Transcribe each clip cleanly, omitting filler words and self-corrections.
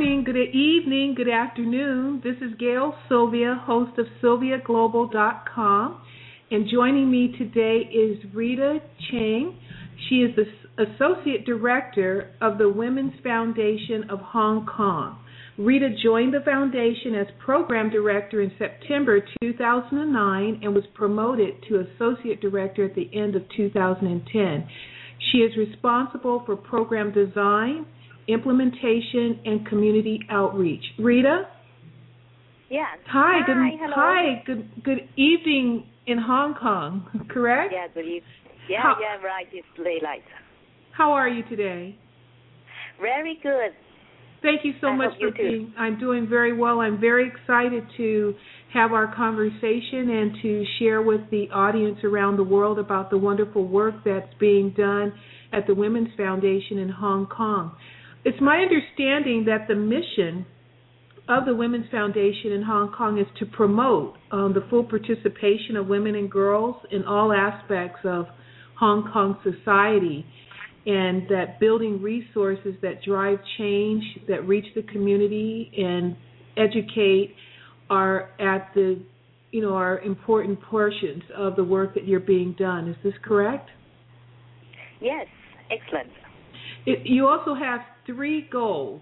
morning, good evening, good afternoon. This is Gail Sylvia, host of SylviaGlobal.com. And joining me today is Rita Chang. She is the Associate Director of the Women's Foundation of Hong Kong. Rita joined the foundation as Program Director in September 2009 and was promoted to Associate Director at the end of 2010. She is responsible for program design, implementation, and community outreach. Rita? Yes. Hi. Hello. Hi. Good evening in Hong Kong, correct? Yeah, good evening. Yeah, right. It's daylight. How are you today? Very good. Thank you so much for being. I'm doing very well. I'm very excited to have our conversation and to share with the audience around the world about the wonderful work that's being done at the Women's Foundation in Hong Kong. It's my understanding that the mission of the Women's Foundation in Hong Kong is to promote the full participation of women and girls in all aspects of Hong Kong society, and that building resources that drive change, that reach the community and educate are at the, are important portions of the work that you're being done. Is this correct? Yes, excellent. You also have three goals: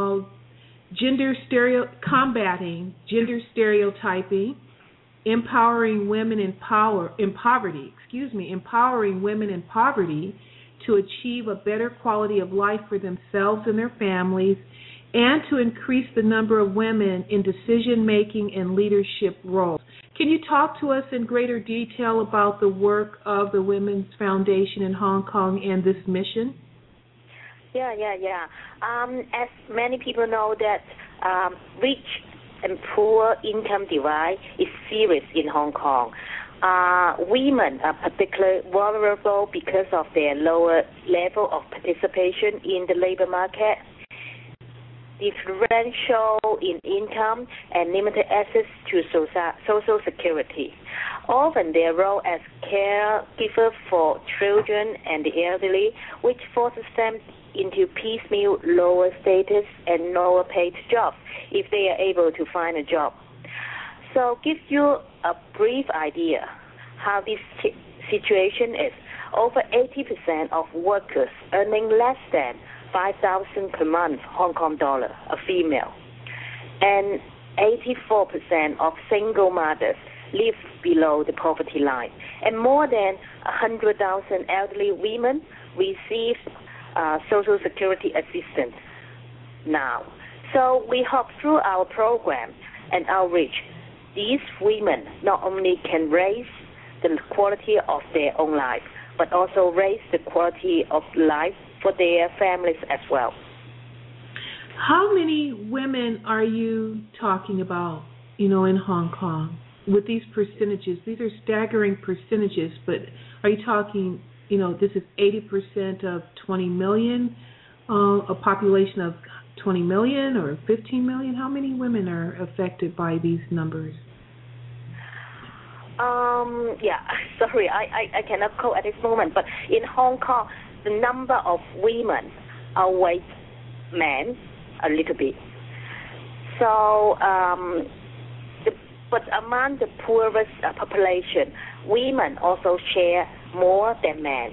combating gender stereotyping, empowering women empowering women in poverty to achieve a better quality of life for themselves and their families, and to increase the number of women in decision-making and leadership roles. Can you talk to us in greater detail about the work of the Women's Foundation in Hong Kong and this mission? Yeah. As many people know that rich and poor income divide is serious in Hong Kong. Women are particularly vulnerable because of their lower level of participation in the labor market, differential in income, and limited access to social security. Often their role as caregiver for children and the elderly, which forces them into piecemeal lower status and lower paid jobs if they are able to find a job. So give you a brief idea how this situation is. Over 80% of workers earning less than 5,000 per month Hong Kong dollar, a female, and 84% of single mothers live below the poverty line, and more than 100,000 elderly women receive Social Security assistance now. So we hope through our program and outreach, these women not only can raise the quality of their own life, but also raise the quality of life for their families as well. How many women are you talking about, in Hong Kong with these percentages? These are staggering percentages, but are you talking, this is 80% of 20 million, a population of 20 million or 15 million? How many women are affected by these numbers? Sorry, I cannot quote at this moment, but in Hong Kong, the number of women outweighs men a little bit. So, but among the poorest population, women also share more than men.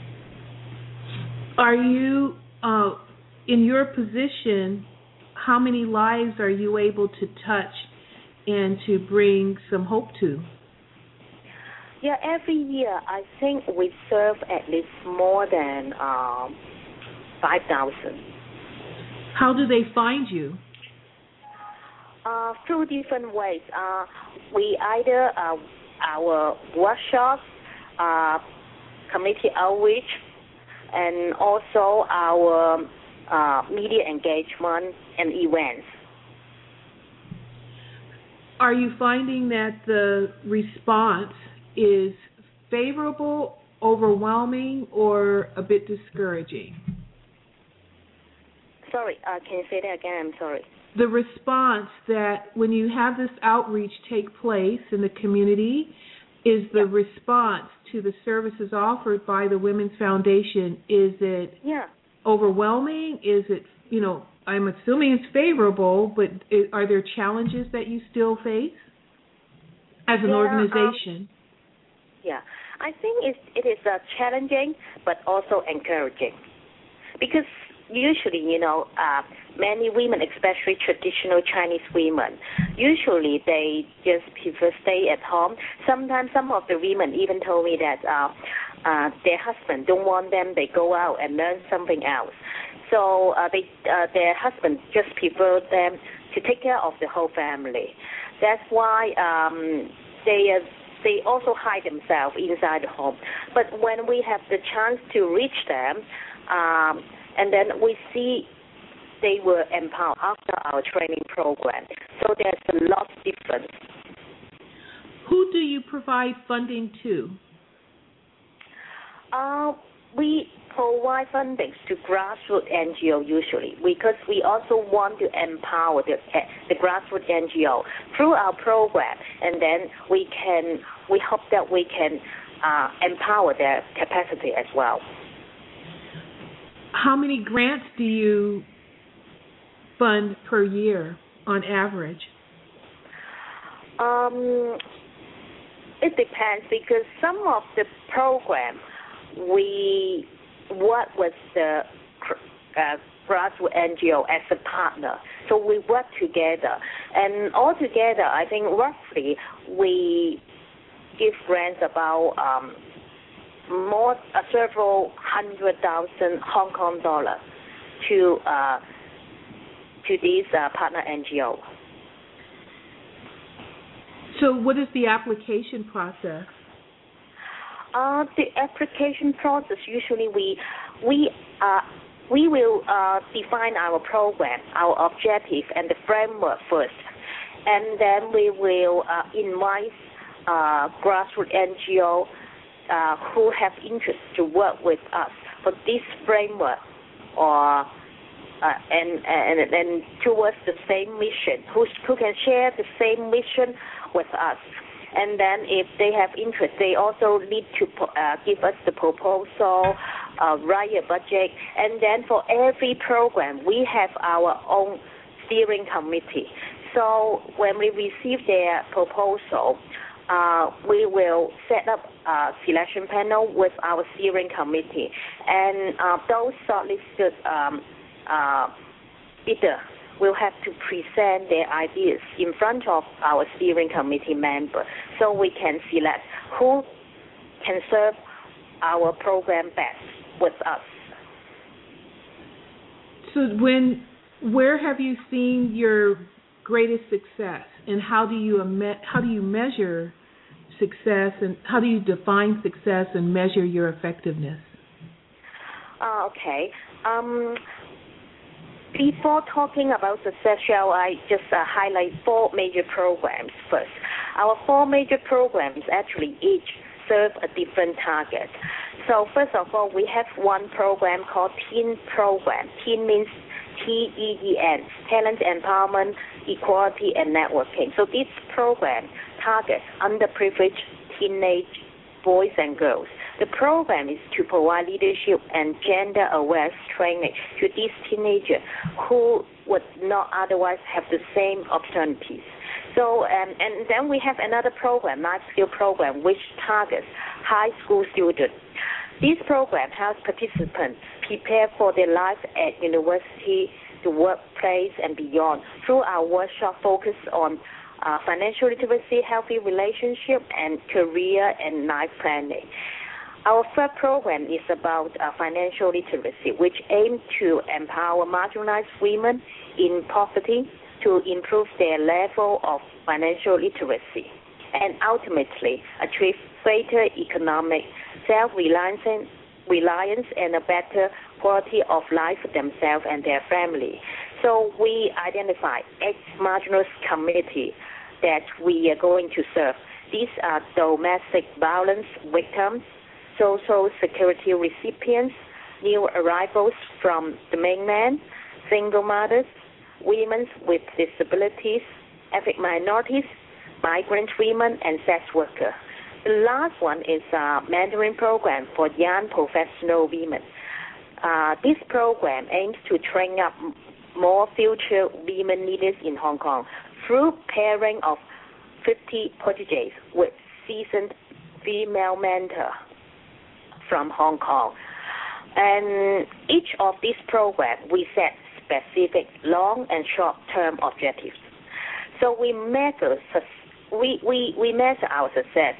Are you, in your position, how many lives are you able to touch and to bring some hope to? Yeah, every year I think we serve at least more than 5,000. How do they find you? Through different ways. We either our workshops, community outreach, and also our media engagement and events. Are you finding that the response is favorable, overwhelming, or a bit discouraging? Sorry, can you say that again? I'm sorry. The response that when you have this outreach take place in the community, is the response to the services offered by the Women's Foundation, is it overwhelming? Is it I'm assuming it's favorable, but are there challenges that you still face as an organization? I think it is challenging, but also encouraging, because usually, many women, especially traditional Chinese women, usually they just prefer stay at home. Sometimes some of the women even told me that their husband don't want them. They go out and learn something else. So their husband just prefer them to take care of the whole family. That's why they also hide themselves inside the home. But when we have the chance to reach them, and then we see they were empowered after our training program. So there's a lot of difference. Who do you provide funding to? We provide funding to grassroots NGO usually, because we also want to empower the grassroots NGO through our program, and then we hope that we can empower their capacity as well. How many grants do you fund per year on average? It depends, because some of the program we work with the grassroots NGO as a partner. So we work together. And altogether, I think roughly we give grants about several 100,000 Hong Kong dollars to these partner NGO. So what is the application process? The application process, usually we will define our program, our objective, and the framework first, and then we will invite grassroots NGO who have interest to work with us for this framework, or and towards the same mission, who can share the same mission with us. And then if they have interest, they also need to give us the proposal, write a budget. And then for every program, we have our own steering committee. So when we receive their proposal, we will set up a selection panel with our steering committee. And those shortlisted bidders will have to present their ideas in front of our steering committee member, so we can select who can serve our program best with us. So where have you seen your greatest success, and how do you measure success, and how do you define success and measure your effectiveness? Okay. Before talking about success, shall I just highlight 4 major programs first? Our 4 major programs actually each serve a different target. So first of all, we have one program called Teen Program. Teen means TEEN, Talent Empowerment, Equality and Networking. So this program targets underprivileged teenage boys and girls. The program is to provide leadership and gender awareness training to these teenagers who would not otherwise have the same opportunities. So, and then we have another program, Life Skill Program, which targets high school students. This program helps participants prepare for their life at university, the workplace, and beyond through our workshop focused on financial literacy, healthy relationship, and career and life planning. Our third program is about financial literacy, which aims to empower marginalized women in poverty to improve their level of financial literacy and ultimately achieve greater economic self-reliance and a better quality of life for themselves and their family. So we identify 8 marginalized communities that we are going to serve. These are domestic violence victims, social security recipients, new arrivals from the mainland, single mothers, women with disabilities, ethnic minorities, migrant women, and sex workers. The last one is a mentoring program for young professional women. This program aims to train up more future women leaders in Hong Kong through pairing of 50 proteges with seasoned female mentor from Hong Kong. And each of these programs, we set specific long and short-term objectives. So we measure our success.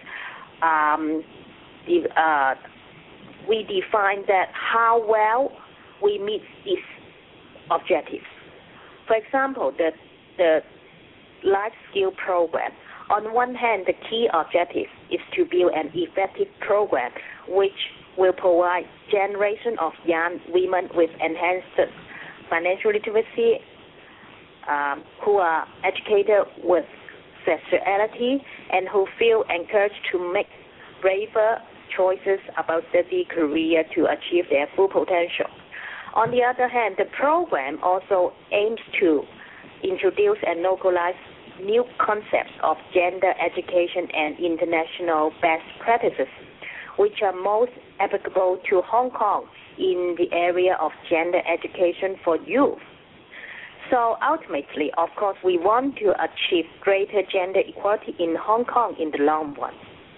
We define that how well we meet these objectives. For example, the life skill program. On one hand, the key objective is to build an effective program which will provide generation of young women with enhanced financial literacy, who are educated with sexuality and who feel encouraged to make braver choices about study career to achieve their full potential. On the other hand, the program also aims to introduce and localize new concepts of gender education and international best practices, which are most applicable to Hong Kong in the area of gender education for youth. So ultimately, of course, we want to achieve greater gender equality in Hong Kong in the long run.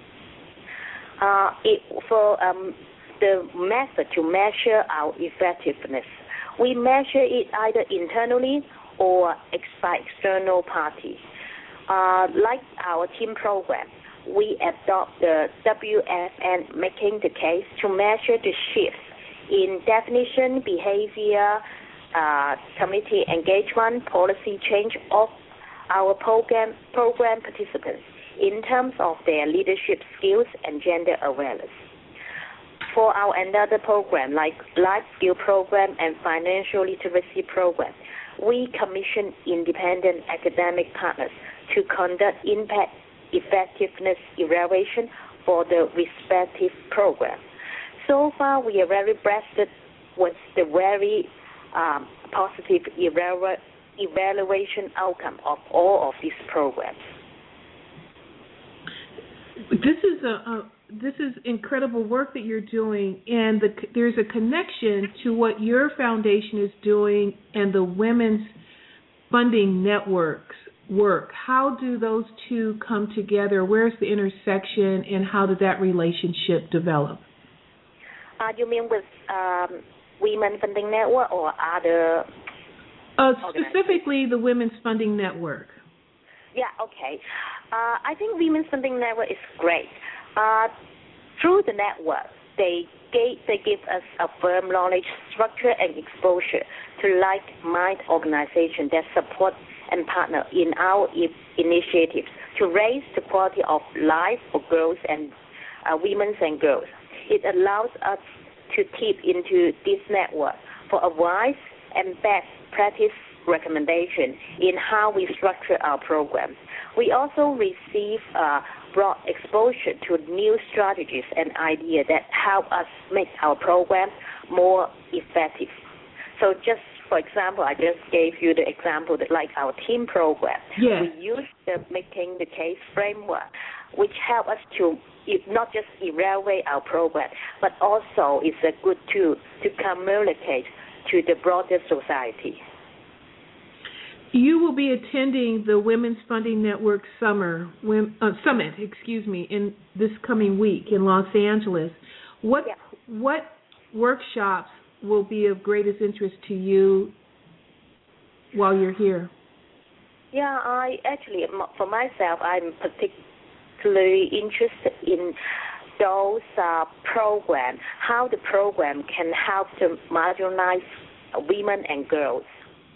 The method to measure our effectiveness, we measure it either internally or by external parties. Like our team program, we adopt the WFN, making the case to measure the shifts in definition, behavior, community engagement, policy change of our program participants in terms of their leadership skills and gender awareness. For our another program, like life skill program and financial literacy program, we commission independent academic partners to conduct impact effectiveness evaluation for the respective program. So far, we are very blessed with the very positive evaluation outcome of all of these programs. This is incredible work that you're doing, and there's a connection to what your foundation is doing and the Women's Funding Network's work. How do those two come together? Where's the intersection, and how did that relationship develop? You mean with Women's Funding Network or other? Specifically, the Women's Funding Network. Yeah, okay. I think Women's Funding Network is great. Through the network, they give us a firm knowledge, structure, and exposure to like-minded organizations that support and partner in our initiatives to raise the quality of life for girls and women and girls. It allows us to tap into this network for advice and best practice recommendation in how we structure our programs. We also receive broad exposure to new strategies and ideas that help us make our program more effective. So just for example, I just gave you the example that like our team program. Yes. We use the Making the Case framework, which help us to not just evaluate our program, but also it's a good tool to communicate to the broader society. You will be attending the Women's Funding Network Summit, in this coming week in Los Angeles. What workshops will be of greatest interest to you while you're here? Yeah, for myself, I'm particularly interested in those programs, how the program can help to marginalize women and girls.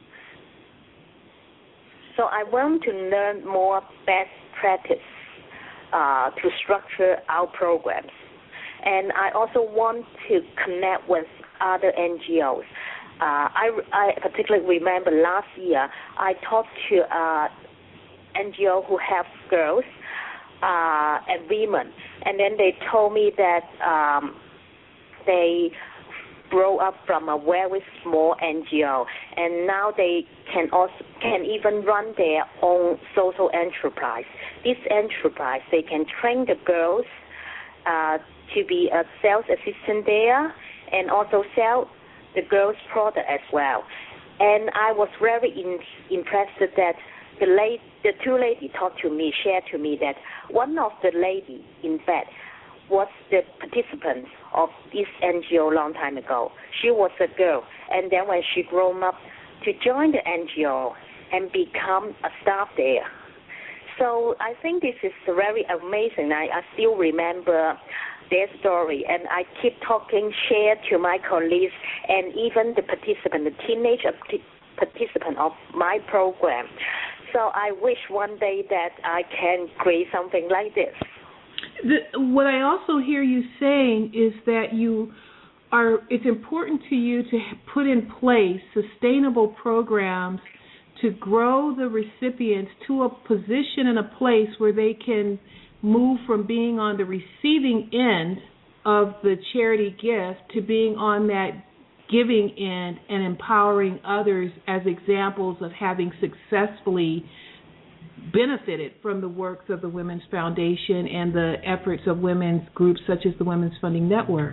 So I want to learn more best practice to structure our programs. And I also want to connect with other NGOs. I particularly remember last year I talked to an NGO who helps girls and women, and then they told me that they grow up from a very small NGO, and now they can even run their own social enterprise. This enterprise, they can train the girls to be a sales assistant there, and also sell the girls' product as well. And I was very impressed that the two ladies talked to me, shared to me that one of the ladies, in fact, was the participant of this NGO a long time ago. She was a girl, and then when she grew up to join the NGO and become a staff there. So I think this is very amazing. I still remember their story, and I keep talking, share to my colleagues, and even the participant, the teenage participant of my program. So I wish one day that I can create something like this. What I also hear you saying is that it's important to you to put in place sustainable programs to grow the recipients to a position and a place where they can move from being on the receiving end of the charity gift to being on that giving end and empowering others as examples of having successfully benefited from the works of the Women's Foundation and the efforts of women's groups such as the Women's Funding Network.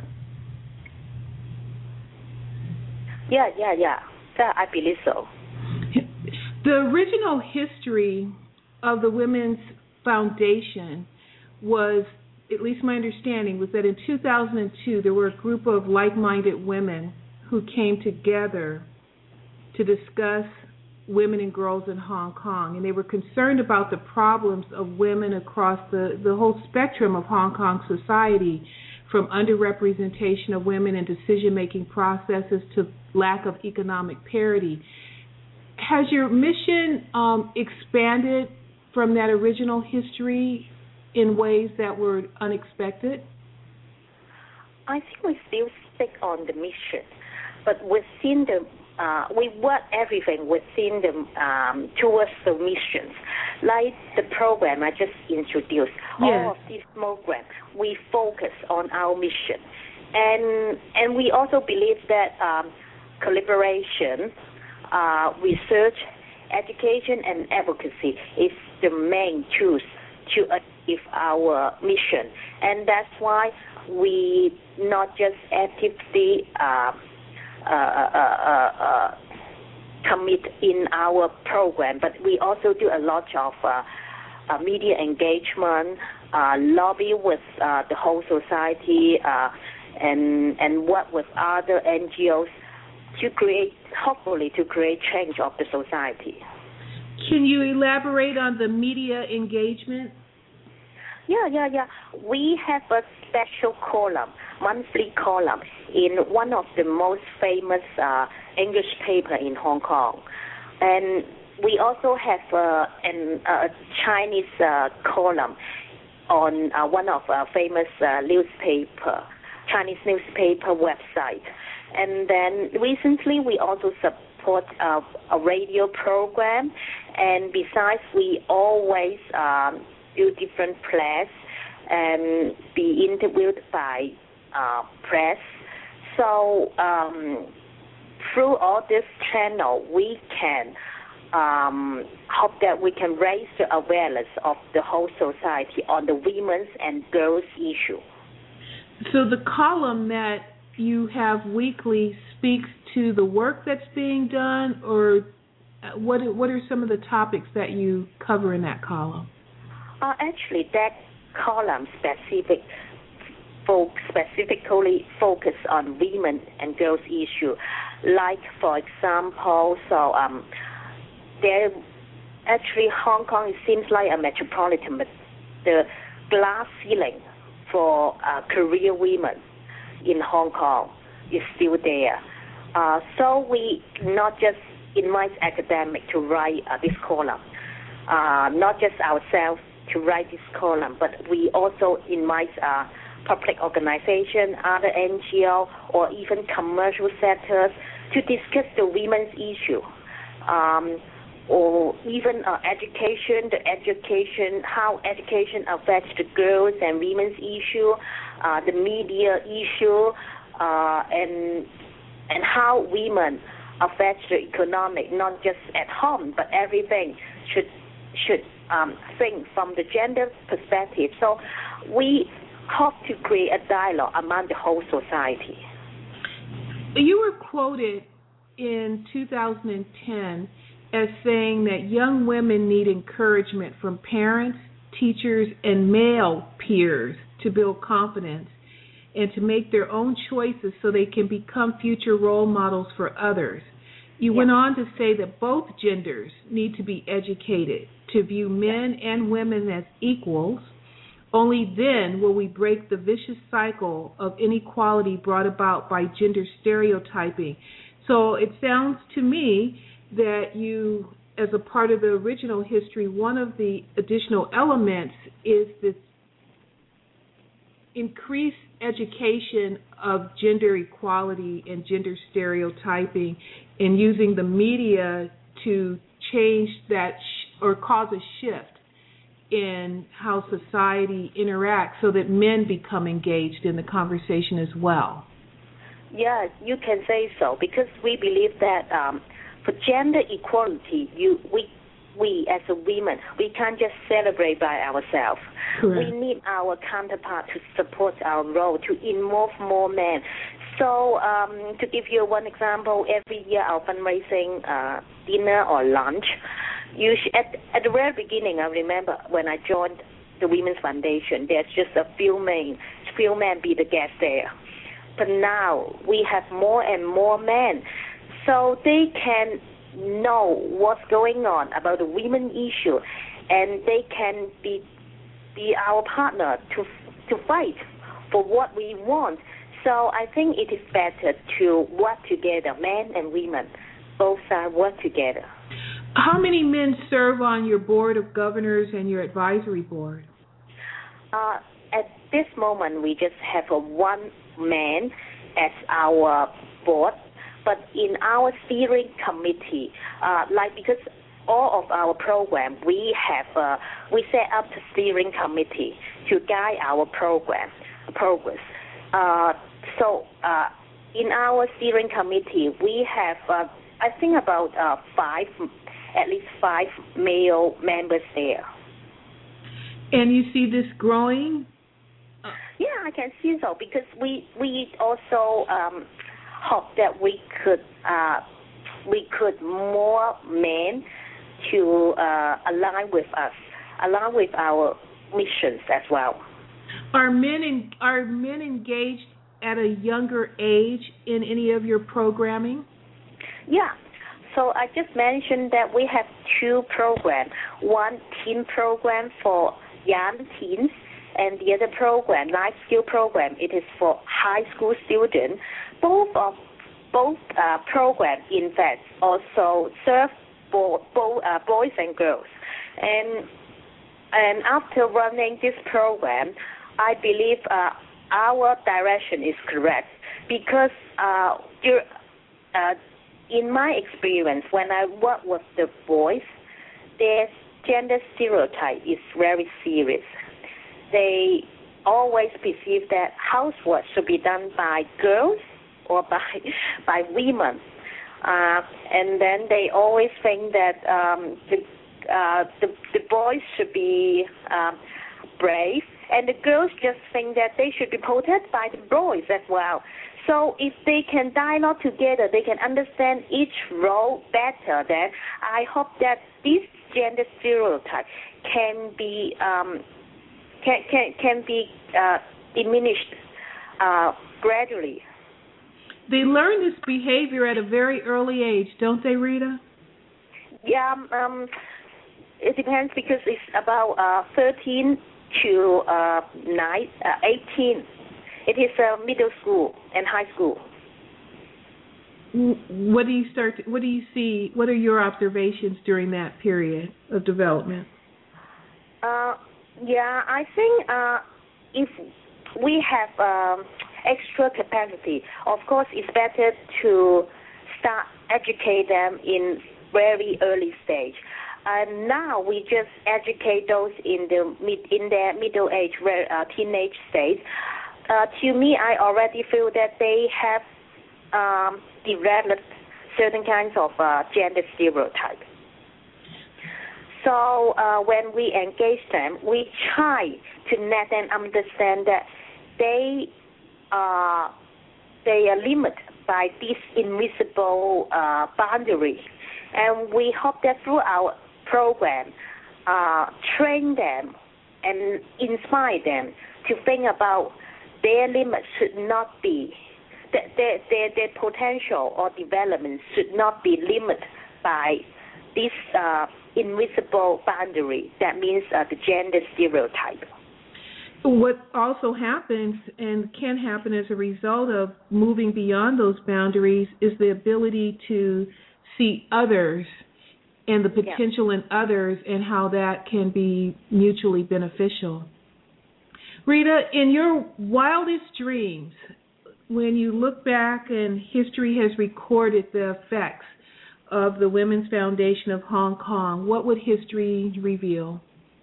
Yeah, I believe so. The original history of the Women's Foundation was, at least my understanding, was that in 2002 there were a group of like-minded women who came together to discuss women and girls in Hong Kong, and they were concerned about the problems of women across the whole spectrum of Hong Kong society, from underrepresentation of women in decision-making processes to lack of economic parity. Has your mission expanded from that original history in ways that were unexpected? I think we still stick on the mission, but within the we work everything within the towards the missions. Like the program I just introduced, all of these programs, we focus on our mission. And we also believe that collaboration, research, education, and advocacy is the main tools to achieve our mission. And that's why we not just actively commit in our program, but we also do a lot of media engagement, lobby with the whole society, and work with other NGOs to hopefully create change of the society. Can you elaborate on the media engagement? Yeah. We have a special column, monthly column, in one of the most famous English paper in Hong Kong. And we also have a Chinese column on one of our famous Chinese newspaper website. And then recently we also support a radio program. And besides, we always do different plays and be interviewed by press. So through all this channel, we can hope that we can raise the awareness of the whole society on the women's and girls' issue. So the column that you have weekly speaks to the work that's being done, or what are some of the topics that you cover in that column? Actually, that column specifically focus on women and girls issue. Like, for example, there actually Hong Kong, it seems like a metropolitan, but the glass ceiling for career women in Hong Kong is still there. So we not just invite academics to write this column, not just ourselves to write this column, but we also invite public organization, other NGO, or even commercial sectors to discuss the women's issue, or even education, how education affects the girls and women's issue, the media issue, and how women affect the economic, not just at home, but everything should think from the gender perspective. So we hope to create a dialogue among the whole society. You were quoted in 2010 as saying that young women need encouragement from parents, teachers, and male peers to build confidence and to make their own choices so they can become future role models for others. You went on to say that both genders need to be educated to view men and women as equals. Only then will we break the vicious cycle of inequality brought about by gender stereotyping. So it sounds to me that you, as a part of the original history, one of the additional elements is this increased education of gender equality and gender stereotyping and using the media to change that or cause a shift in how society interacts so that men become engaged in the conversation as well. Yes, you can say so, because we believe that for gender equality, we as a women, we can't just celebrate by ourselves. Correct. We need our counterpart to support our role, to involve more men. So to give you one example, every year our fundraising dinner or lunch, at the very beginning, I remember when I joined the Women's Foundation, there's just a few men be the guests there. But now we have more and more men, so they can know what's going on about the women issue, and they can be our partner to fight for what we want. So I think it is better to work together, men and women, both sides work together. How many men serve on your board of governors and your advisory board? At this moment, we just have one man as our board, but in our steering committee, because all of our program, we set up the steering committee to guide our progress. So in our steering committee, we have, I think about at least five male members there. And you see this growing? Yeah, I can see so, because we also hope that we could more men to align with us, along with our missions as well. Are men engaged at a younger age in any of your programming? Yeah. So I just mentioned that we have two programs. One teen program for young teens, and the other program, life skill program, it is for high school students. Both programs, in fact, also serve both boys and girls. And after running this program, I believe our direction is correct, because in my experience, when I work with the boys, their gender stereotype is very serious. They always perceive that housework should be done by girls or by women, and then they always think that the boys should be brave, and the girls just think that they should be protected by the boys as well. So if they can dialogue together, they can understand each role better. Then I hope that this gender stereotype can be diminished gradually. They learn this behavior at a very early age, don't they, Rita? Yeah, it depends, because it's about 13 to 18. It is middle school and high school. What do you see? What are your observations during that period of development? Yeah, I think if we have extra capacity, of course, it's better to start educate them in very early stage. And now we just educate those in their middle age, teenage stage. To me, I already feel that they have developed certain kinds of gender stereotype. So when we engage them, we try to let them understand that they are limited by this invisible boundary. And we hope that through our program, train them and inspire them to think about their limits should not be, their potential or development should not be limited by this invisible boundary. That means the gender stereotype. What also happens and can happen as a result of moving beyond those boundaries is the ability to see others and the potential in others and how that can be mutually beneficial. Rita, in your wildest dreams, when you look back and history has recorded the effects of the Women's Foundation of Hong Kong, what would history reveal?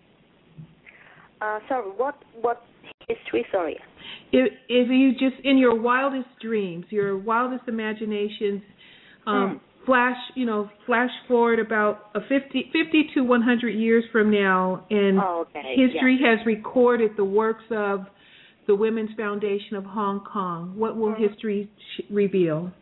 Sorry, what history? Sorry. If you just, in your wildest dreams, your wildest imaginations, flash forward about 50 to 100 years from now, and history has recorded the works of the Women's Foundation of Hong Kong. What will history reveal?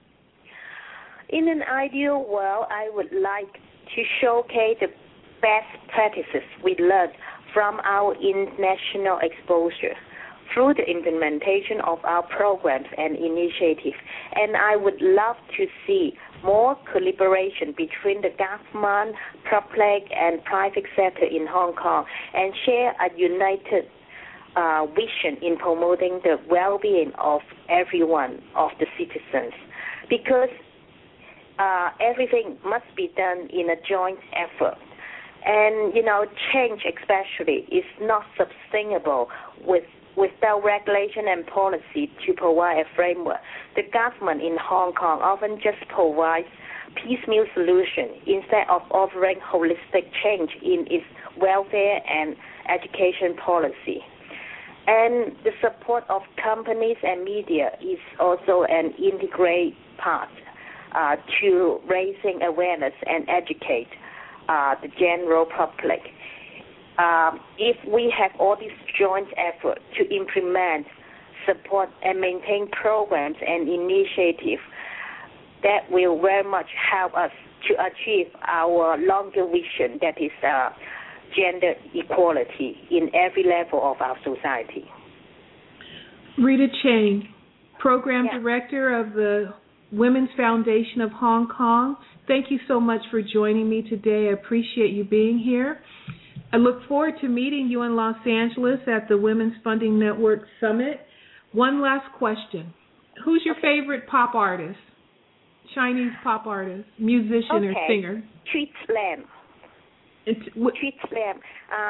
In an ideal world, I would like to showcase the best practices we learned from our international exposure through the implementation of our programs and initiatives. And I would love to see more collaboration between the government, public, and private sector in Hong Kong, and share a united vision in promoting the well-being of everyone, of the citizens. Because everything must be done in a joint effort. And, change especially is not sustainable without regulation and policy to provide a framework. The government in Hong Kong often just provides piecemeal solutions instead of offering holistic change in its welfare and education policy. And the support of companies and media is also an integrated part to raising awareness and educate the general public. If we have all this joint effort to implement, support, and maintain programs and initiatives, that will very much help us to achieve our longer vision, that is gender equality in every level of our society. Rita Chang, Program Director of the Women's Foundation of Hong Kong, thank you so much for joining me today. I appreciate you being here. I look forward to meeting you in Los Angeles at the Women's Funding Network Summit. One last question. Who's your favorite pop artist? Chinese pop artist, musician, or singer? Tweet Slam. Tweet Slam.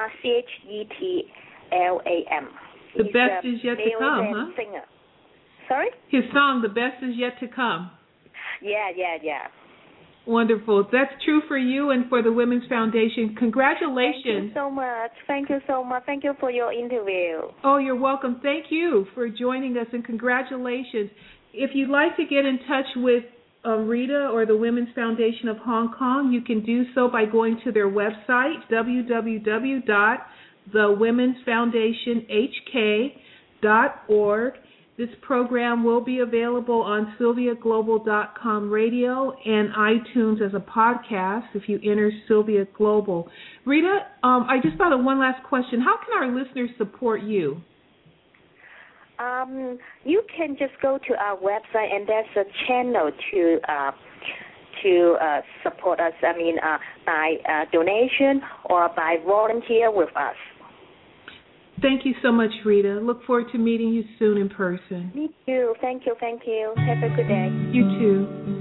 CHETLAM. The best is yet to come, huh? Singer. Sorry? His song, The Best Is Yet to Come. Yeah. Wonderful. That's true for you and for the Women's Foundation. Congratulations. Thank you so much. Thank you so much. Thank you for your interview. Oh, you're welcome. Thank you for joining us, and congratulations. If you'd like to get in touch with Rita or the Women's Foundation of Hong Kong, you can do so by going to their website, www.thewomensfoundationhk.org. This program will be available on SylviaGlobal.com radio and iTunes as a podcast if you enter Sylvia Global. Rita, I just thought of one last question. How can our listeners support you? You can just go to our website, and there's a channel to support us. By donation or by volunteer with us. Thank you so much, Rita. Look forward to meeting you soon in person. Me too. Thank you. Have a good day. You too.